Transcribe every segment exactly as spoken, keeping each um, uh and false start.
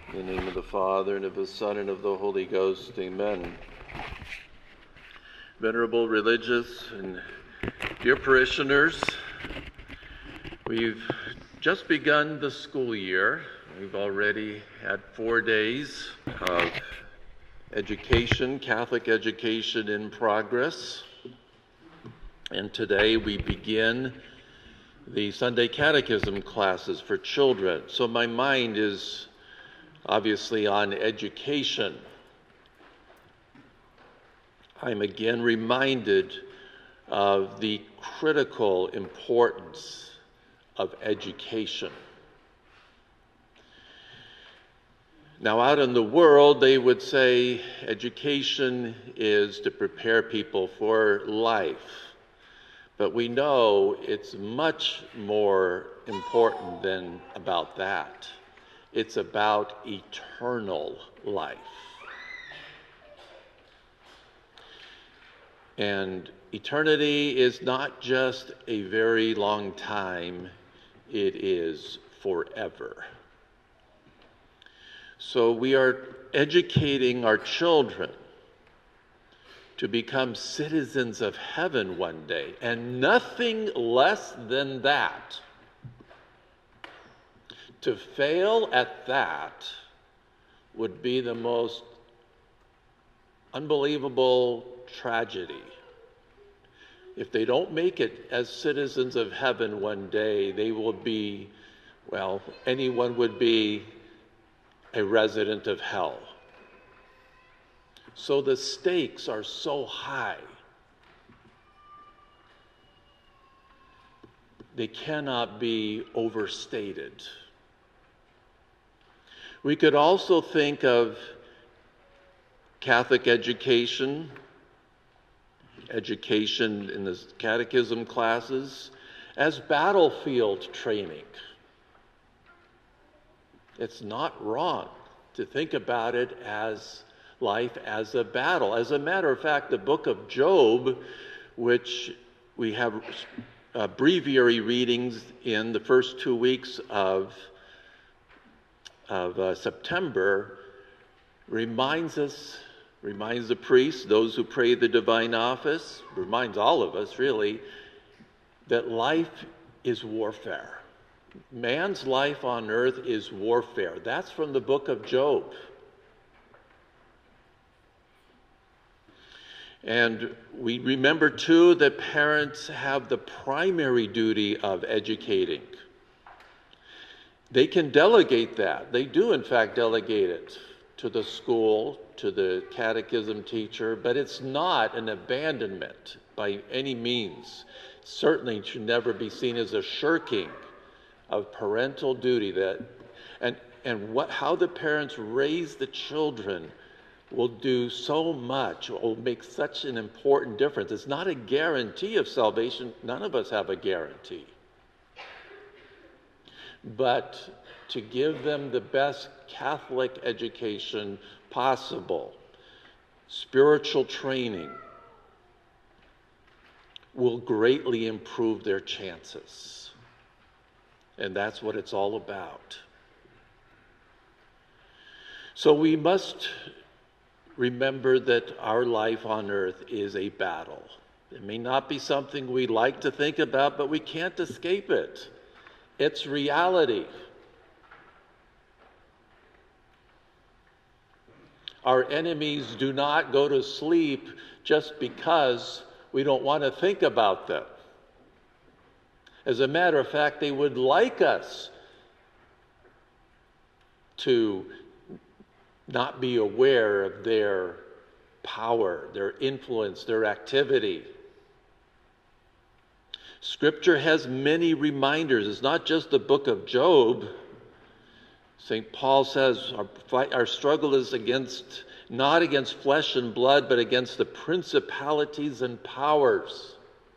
In the name of the Father, and of the Son, and of the Holy Ghost, amen. Venerable religious and dear parishioners, we've just begun the school year. We've already had four days of education, Catholic education in progress. And today we begin the Sunday Catechism classes for children. So my mind is obviously on education. I'm again reminded of the critical importance of education. Now, out in the world, they would say education is to prepare people for life. But we know it's much more important than about that. It's about eternal life. And eternity is not just a very long time, it is forever. So we are educating our children to become citizens of heaven one day, and nothing less than that. To fail at that would be the most unbelievable tragedy. If they don't make it as citizens of heaven one day, they will be, well, anyone would be a resident of hell. So the stakes are so high. They cannot be overstated. We could also think of Catholic education, education in the catechism classes, as battlefield training. It's not wrong to think about it as life as a battle. As a matter of fact, the book of Job, which we have uh, breviary readings in the first two weeks of of uh, September, reminds us, reminds the priests, those who pray the divine office, reminds all of us really, that life is warfare. Man's life on earth is warfare. That's from the book of Job. And we remember too that parents have the primary duty of educating. They can delegate that. They do, in fact, delegate it to the school, to the catechism teacher, but it's not an abandonment by any means. Certainly should never be seen as a shirking of parental duty. That, and, and what, how the parents raise the children will do so much, will make such an important difference. It's not a guarantee of salvation. None of us have a guarantee. But to give them the best Catholic education possible, spiritual training, will greatly improve their chances. And that's what it's all about. So we must remember that our life on earth is a battle. It may not be something we like to think about, but we can't escape it. It's reality. Our enemies do not go to sleep just because we don't want to think about them. As a matter of fact, they would like us to not be aware of their power, their influence, their activity. Scripture has many reminders. It's not just the book of Job. Saint Paul says our, fight, our struggle is against, not against flesh and blood, but against the principalities and powers.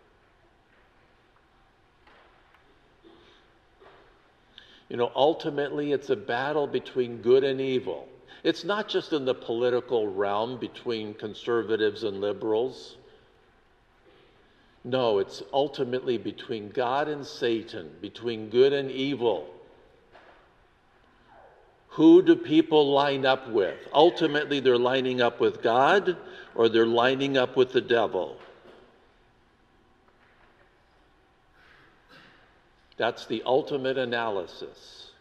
You know, ultimately it's a battle between good and evil. It's not just in the political realm between conservatives and liberals. No, it's ultimately between God and Satan, between good and evil. Who do people line up with? Ultimately, they're lining up with God or they're lining up with the devil. That's the ultimate analysis.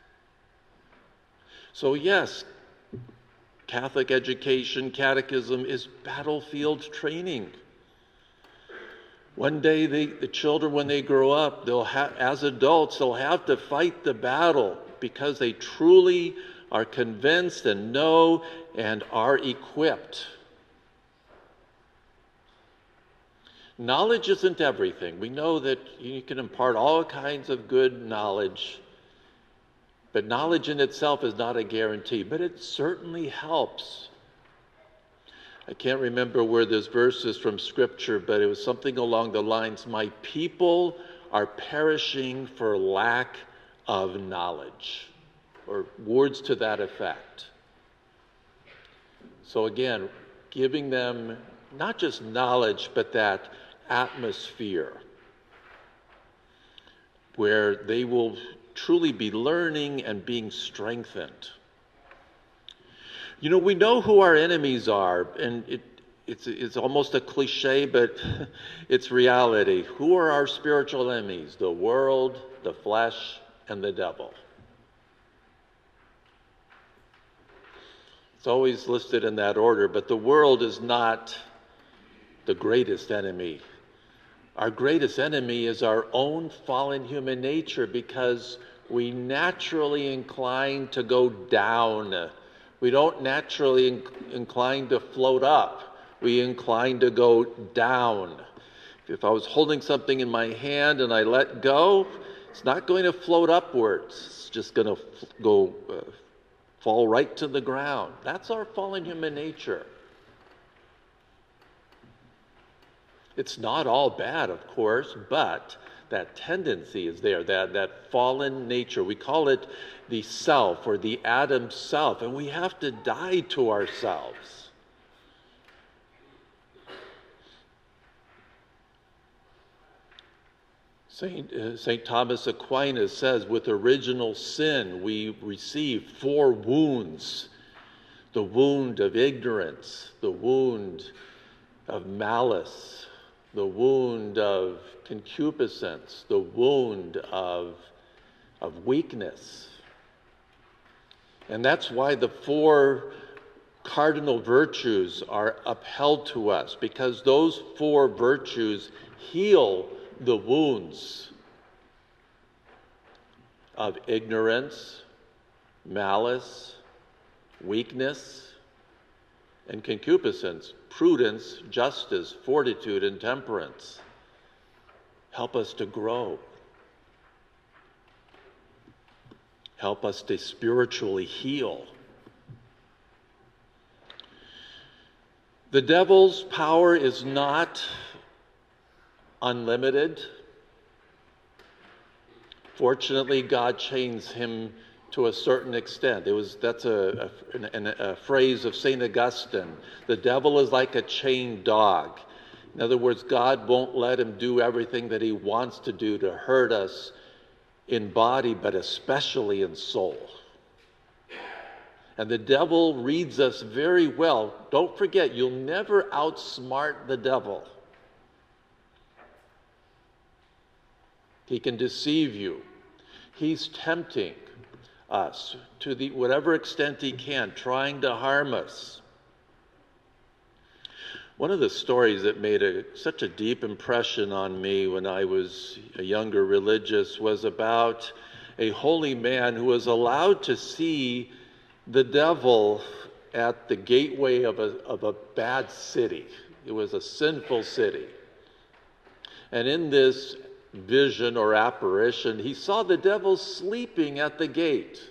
So yes, Catholic education, catechism is battlefield training. One day, they, the children, when they grow up, they'll ha- as adults, they'll have to fight the battle because they truly are convinced and know and are equipped. Knowledge isn't everything. We know that you can impart all kinds of good knowledge, but knowledge in itself is not a guarantee, but it certainly helps. I can't remember where this verse is from Scripture, but it was something along the lines, my people are perishing for lack of knowledge, or words to that effect. So again, giving them not just knowledge, but that atmosphere where they will truly be learning and being strengthened. You know, we know who our enemies are, and it, it's, it's almost a cliche, but it's reality. Who are our spiritual enemies? The world, the flesh, and the devil. It's always listed in that order, but the world is not the greatest enemy. Our greatest enemy is our own fallen human nature, because we naturally incline to go down. We don't naturally inc- incline to float up. We incline to go down. If I was holding something in my hand and I let go, it's not going to float upwards. It's just going to f- go uh, fall right to the ground. That's our fallen human nature. It's not all bad, of course, but that tendency is there, that, that fallen nature. We call it the self, or the Adam self, and we have to die to ourselves. Saint, uh, Saint Thomas Aquinas says, with original sin, we receive four wounds. The wound of ignorance, the wound of malice, the wound of concupiscence, the wound of, of weakness. And that's why the four cardinal virtues are upheld to us, because those four virtues heal the wounds of ignorance, malice, weakness, and concupiscence, prudence, justice, fortitude, and temperance. Help us to grow. Help us to spiritually heal. The devil's power is not unlimited. Fortunately, God chains him to a certain extent. It was that's a, a, a, a phrase of Saint Augustine. The devil is like a chained dog. In other words, God won't let him do everything that he wants to do to hurt us in body, but especially in soul. And the devil reads us very well. Don't forget, you'll never outsmart the devil. He can deceive you. He's tempting us to the whatever extent he can, trying to harm us. One of the stories that made a, such a deep impression on me when I was a younger religious was about a holy man who was allowed to see the devil at the gateway of a, of a bad city. It was a sinful city. And in this vision or apparition, he saw the devil sleeping at the gate.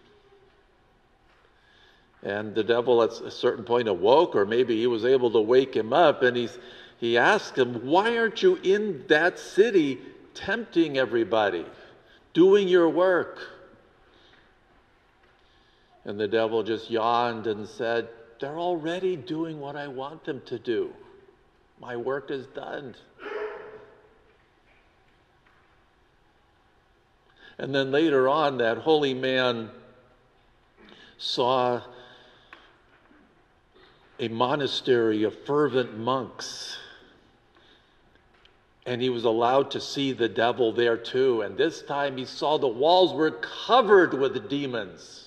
And the devil at a certain point awoke, or maybe he was able to wake him up, and he's, he asked him, why aren't you in that city tempting everybody, doing your work? And the devil just yawned and said, they're already doing what I want them to do. My work is done. And then later on, that holy man saw a monastery of fervent monks, and he was allowed to see the devil there too. And this time he saw the walls were covered with demons.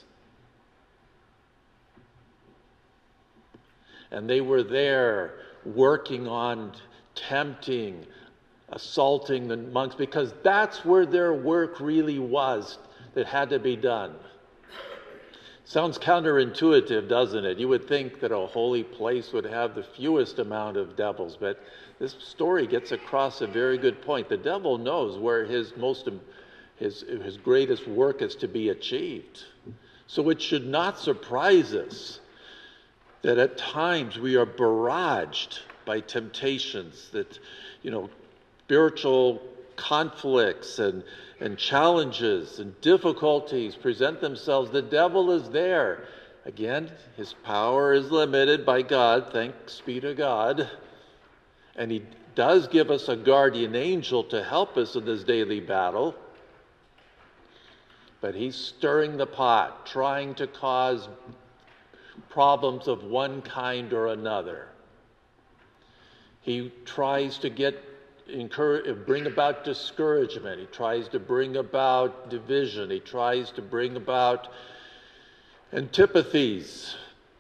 And they were there working on tempting, assaulting the monks, because that's where their work really was that had to be done. Sounds counterintuitive, doesn't it? You would think that a holy place would have the fewest amount of devils, but this story gets across a very good point. The devil knows where his most his his greatest work is to be achieved. So it should not surprise us that at times we are barraged by temptations, that, you know, spiritual conflicts and, and challenges and difficulties present themselves. The devil is there. Again, his power is limited by God, thanks be to God. And he does give us a guardian angel to help us in this daily battle. But he's stirring the pot, trying to cause problems of one kind or another. He tries to get encourage, bring about discouragement. He tries to bring about division. He tries to bring about antipathies,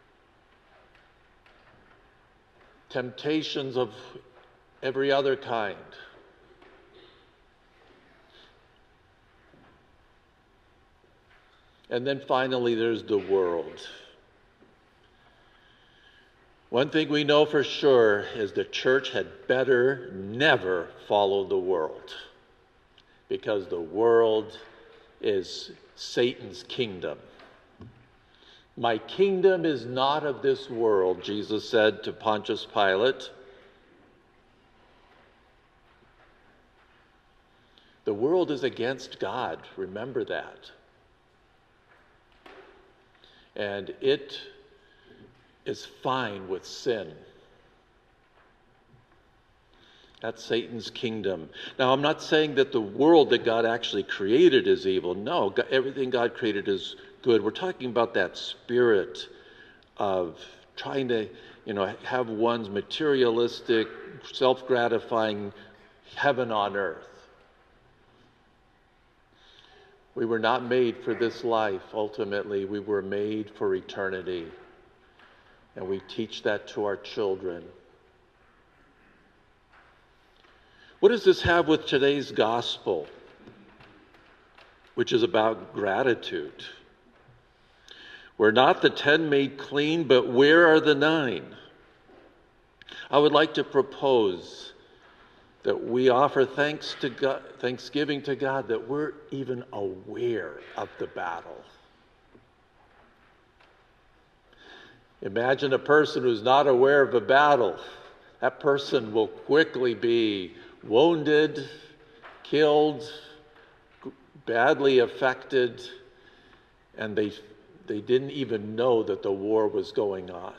temptations of every other kind. And then finally, there's the world. One thing we know for sure is the church had better never follow the world, because the world is Satan's kingdom. My kingdom is not of this world, Jesus said to Pontius Pilate. The world is against God, remember that. And it is fine with sin. That's Satan's kingdom. Now, I'm not saying that the world that God actually created is evil. No, God, everything God created is good. We're talking about that spirit of trying to, you know, have one's materialistic, self-gratifying heaven on earth. We were not made for this life, ultimately. We were made for eternity. And we teach that to our children. What does this have with today's gospel, which is about gratitude? We're not the ten made clean, but where are the nine? I would like to propose that we offer thanks to God, thanksgiving to God, that we're even aware of the battle. Imagine a person who's not aware of a battle. That person will quickly be wounded, killed, badly affected, and they, they didn't even know that the war was going on.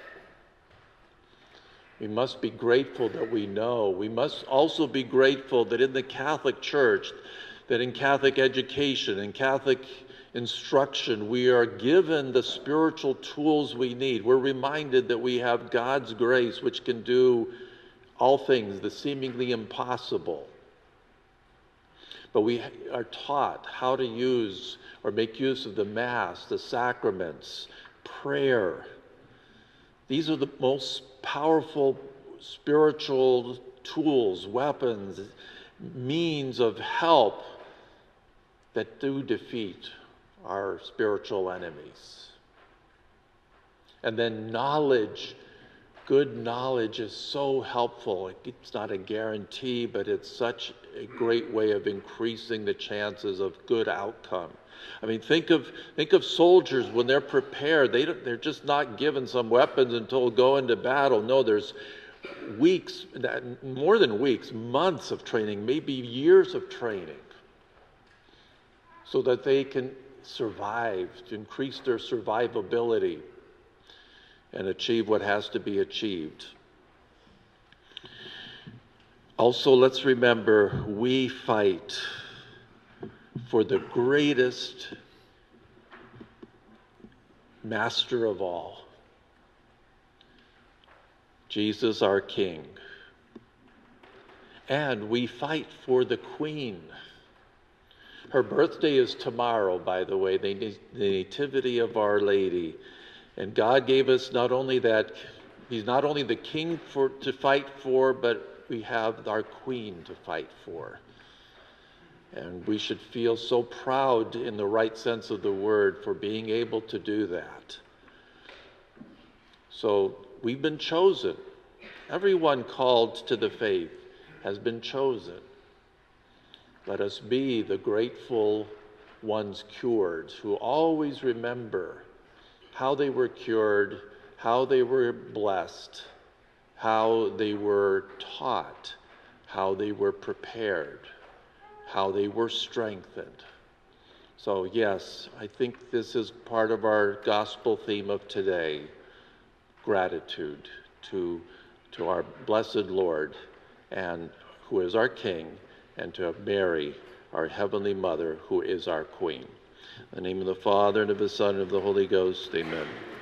We must be grateful that we know. We must also be grateful that in the Catholic Church, that in Catholic education and Catholic instruction, we are given the spiritual tools we need. We're reminded that we have God's grace, which can do all things, the seemingly impossible. But we are taught how to use or make use of the Mass, the sacraments, prayer. These are the most powerful spiritual tools, weapons, means of help that do defeat our spiritual enemies. And then knowledge, good knowledge is so helpful. It's not a guarantee, but it's such a great way of increasing the chances of good outcome. I mean, think of think of soldiers when they're prepared. They don't, they're just not given some weapons and told go into battle. No, there's weeks, more than weeks, months of training, maybe years of training, so that they can survive, to increase their survivability and achieve what has to be achieved. Also, let's remember, we fight for the greatest master of all. Jesus, our King. And we fight for the Queen. Her birthday is tomorrow, by the way, the Nativity of Our Lady. And God gave us not only that, He's not only the King for, to fight for, but we have our Queen to fight for. And we should feel so proud in the right sense of the word for being able to do that. So we've been chosen. Everyone called to the faith has been chosen. Let us be the grateful ones cured who always remember how they were cured, how they were blessed, how they were taught, how they were prepared, how they were strengthened. So yes, I think this is part of our gospel theme of today, gratitude to, to our blessed Lord, and who is our King, and to Mary, our Heavenly Mother, who is our Queen. In the name of the Father, and of the Son, and of the Holy Ghost, amen.